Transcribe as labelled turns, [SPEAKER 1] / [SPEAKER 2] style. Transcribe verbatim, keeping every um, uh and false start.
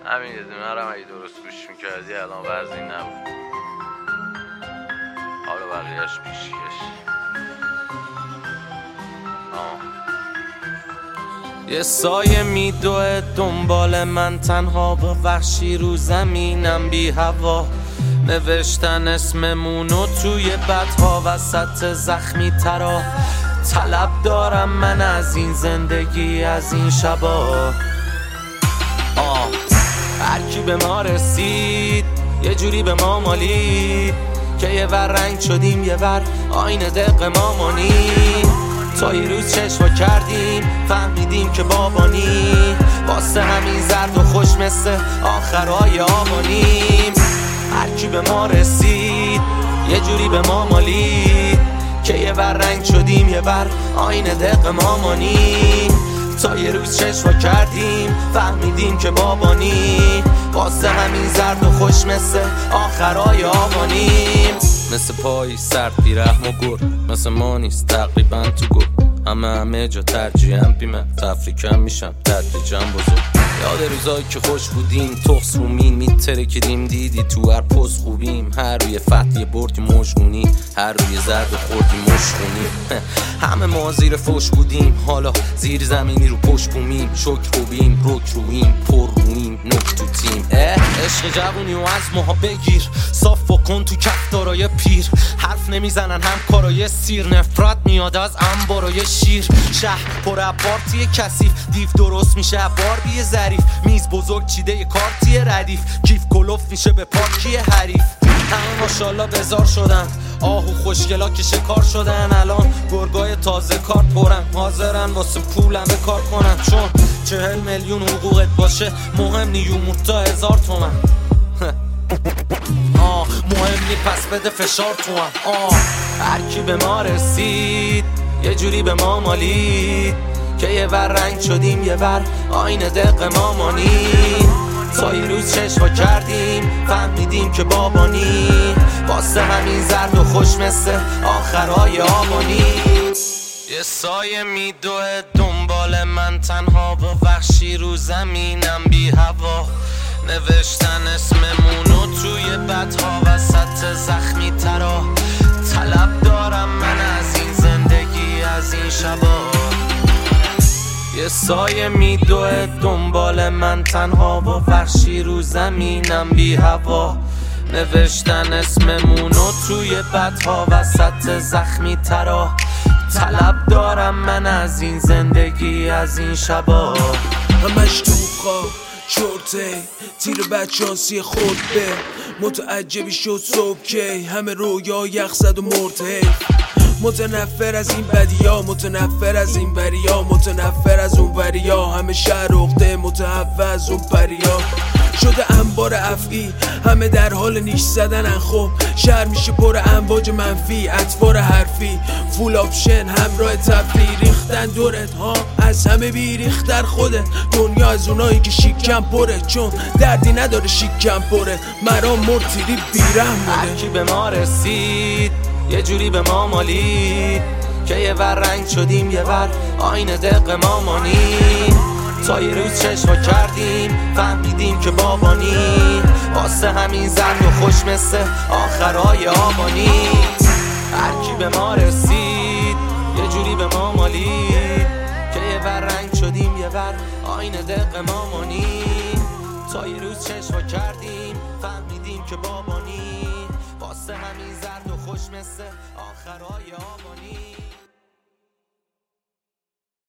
[SPEAKER 1] همین یه دونه رو اگه درست گوش میکردی الان وضعی نبود. حالا بقیهش پیشیش. یه سایه میدوه دنبال من تنها با وحشی رو زمینم بی هوا. نوشتن اسممونو توی بدها وسط زخمی ترا. طلب دارم من از این زندگی از این شبا. آه هر کی به ما رسید یه جوری به ما مالید که یه ور رنگ شدیم یه ور آینه دق ما مانیم. تا یه روز چشوا کردیم فهمیدیم که بابانی. واسه همین زرد و خوش مثل آخرای آبانیم. هر کی به ما رسید یه جوری به ما مالید که یه ور رنگ شدیم یه ور آینه دق ما مانیم. تا یه روز چشوا کردیم فهمیدیم که بابانی. واسه همین زرد و خوش مثل آخرای آبانیم. مثل پای سرد بی رحم و گر مثل ما نیست تقریبا تو گر. همه همه جا ترجیحم بیمه تفریکم میشم تدریجم بزرگ. یاد روزایی که خوش بودیم تخص رومین میترکیدیم دیدی تو هر پست خوبیم. هر روی فتح یه بردی مجگونی هر روی زرد و خوردی مشخونی. همه ما زیر فوش بودیم حالا زیر زمینی رو پشت بومیم. شکر خوبیم رک رویم پر رویم نک تو تیم. عشق جوونی و از ماها بگیر صاف و کن تو کفتارای پیر. حرف نمیزنن هم کارای سیر نفرت میاد از انبارای شیر. شهر پر پارتی کثیف دیو درست میشه باربی ظریف. میز بزرگ چیده یه کارتی ردیف کیف کلوف میشه به پارکی حریف. همه ماشالله بزار شدن آهو خوشگلا که شکار شدن. الان گرگای تازه کار پرن حاضرن واسه پولم به کار کنن. چون چهل میلیون حقوقت باشه مهم نیومون تا هزار تومن. آه مهم نی پس بده فشار تو هم. آه هر کی به ما رسید یه جوری به ما مالید که یه ور رنگ شدیم یه ور آینه دق ما مانیم. تا یه روز چشوا کردیم فهمیدیم که بابانی. واسه همین زرد و خوش مثل آخرای آبانیم. یه سایه میدوه دنبال من تنها با وحشی رو زمینم بی هوا. نوشتن اسممونو توی بدها وسط زخمی ترا. طلب دارم من از این زندگی از این شبا. یه سایه میدوه دنبال من تنها با وحشی رو زمینم بی هوا. نوشتن اسممونو توی بدها وسط زخمی ترا. طلب دارم من از این زندگی از این شبا.
[SPEAKER 2] همش تو خواه چورته تیر بدشانسی خود به متعجبی شد صبح کی. همه رویا یخ زد و مرده. متنفر از این بدیا متنفر از این بریا متنفر از اون بریا. همه شهر اخته متحفظ اون پریا. شده انبار افعی همه در حال نیش زدنن. خب شهر میشه پر امواج منفی اطوار حرفی. فول آپشن همراه تفریح ریختن دورت ها از همه بیریختر خودت. دنیا از اونایی که شیکم پره چون دردی نداره شیکم پره. مرام مرتیری بیرم بوده.
[SPEAKER 1] هر کی به ما رسید یه جوری به ما مالید که یه ور رنگ شدیم یه ور آینه دق ما مانیم. تا یه روز چشوا کردیم فهمیدیم که بابانی. واسه همین زرد و خوش مثل آخرای آبانی. هر کی به ما رسید یه جوری به ما مالید که یه ور رنگ شدیم یه ور آینه دق ما مانیم. تا یه روز چشوا کردیم فهمیدیم که بابانی. واسه همین زرد و خوش مثل آخرای آبانی.